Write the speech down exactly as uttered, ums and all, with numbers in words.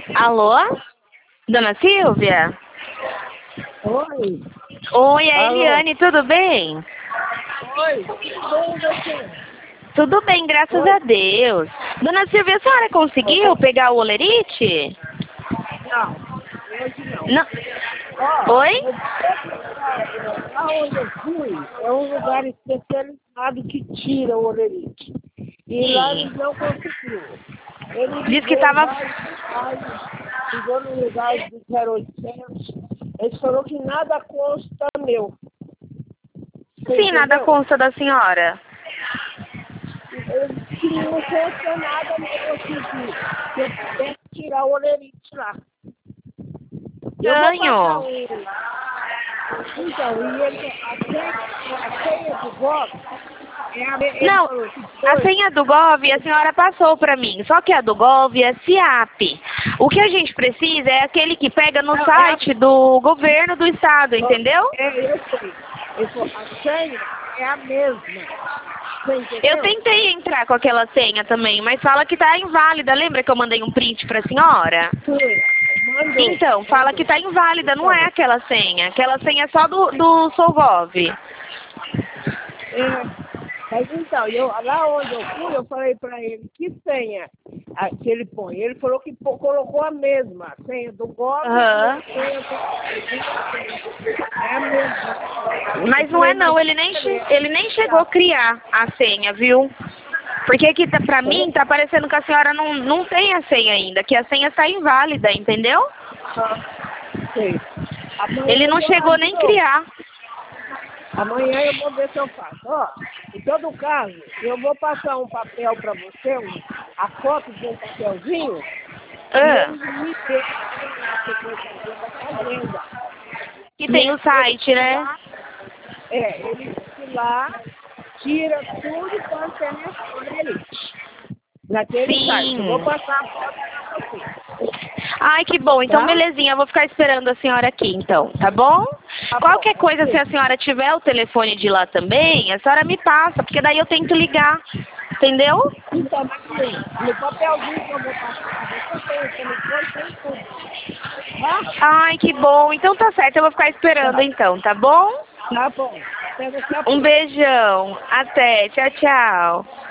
Alô? Dona Silvia? Oi. Oi, é a Alô. Eliane, tudo bem? Oi. Bom, você? Tudo bem, graças Oi. a Deus. Dona Silvia, a senhora conseguiu pegar o olerite? Não, hoje não. Não. Ó, Oi? eu lá onde eu fui é um lugar especializado que tira o olerite. E lá Sim. eles não conseguiram. Ele Diz que ligou em tava... vários lugares, ligou no lugar do zero oitocentos. Ele falou que nada consta meu. Você Sim, nada entendeu? consta da senhora. Eu, que não consta nada meu aqui, que, que eu pudesse tirar o olerite lá. Eu vou passar Estranho. um. Então, e ele, a senha, a senha do golpe, é a, ele Não, falou que a foi. senha do Gov a senhora passou para mim, só que a do Gov é SIAP. O que a gente precisa é aquele que pega no Não, é a, site do governo do estado, entendeu? é, eu sei. Ele falou, a senha é a mesma. Você Eu entendeu? tentei entrar com aquela senha também, mas fala que tá inválida. Lembra que eu mandei um print pra senhora? Sim. Mandou, Então, fala que mandou. tá inválida, não é Então, aquela senha. Aquela senha é só do, do Solgov. é, mas então, eu, lá onde eu fui, eu falei para ele que senha a, que ele põe. Ele falou que pô, colocou a mesma, a senha do Gov e a Aham. senha do. É a mesma. Eu Mas não é falei, mas não, ele nem, che- é, ele nem chegou a criar a senha, viu? Porque aqui, tá, pra mim, tá parecendo que a senhora não, não tem a senha ainda, que a senha está inválida, entendeu? sei. Ele Amanhã eu não vou lá chegou de nem novo. criar. Amanhã eu vou ver se eu faço. Ó, em todo caso, eu vou passar um papel para você, um, a foto de um papelzinho, e Ah, ele me deu lá que foi fazer da fazenda. que E tem é, o ele site, né? lá, é, ele lá tira tudo quanto é olerite. Naquele site. Eu vou Sim. passar a foto para você. Ai, que bom. Então, Tá? belezinha. Eu vou ficar esperando a senhora aqui, então. Tá bom? Tá bom, Qualquer coisa, se ok. a senhora tiver o telefone de lá também, a senhora me passa, porque daí eu tento ligar. Entendeu? Então, mas no, no papelzinho que eu vou passar para você, tem o telefone, tem tudo. Tá? Ai, que bom. Então tá certo. Eu vou ficar esperando, Tá. então. Tá bom? Tá bom. Até daqui a Um pouco. beijão. Até. Tchau, tchau.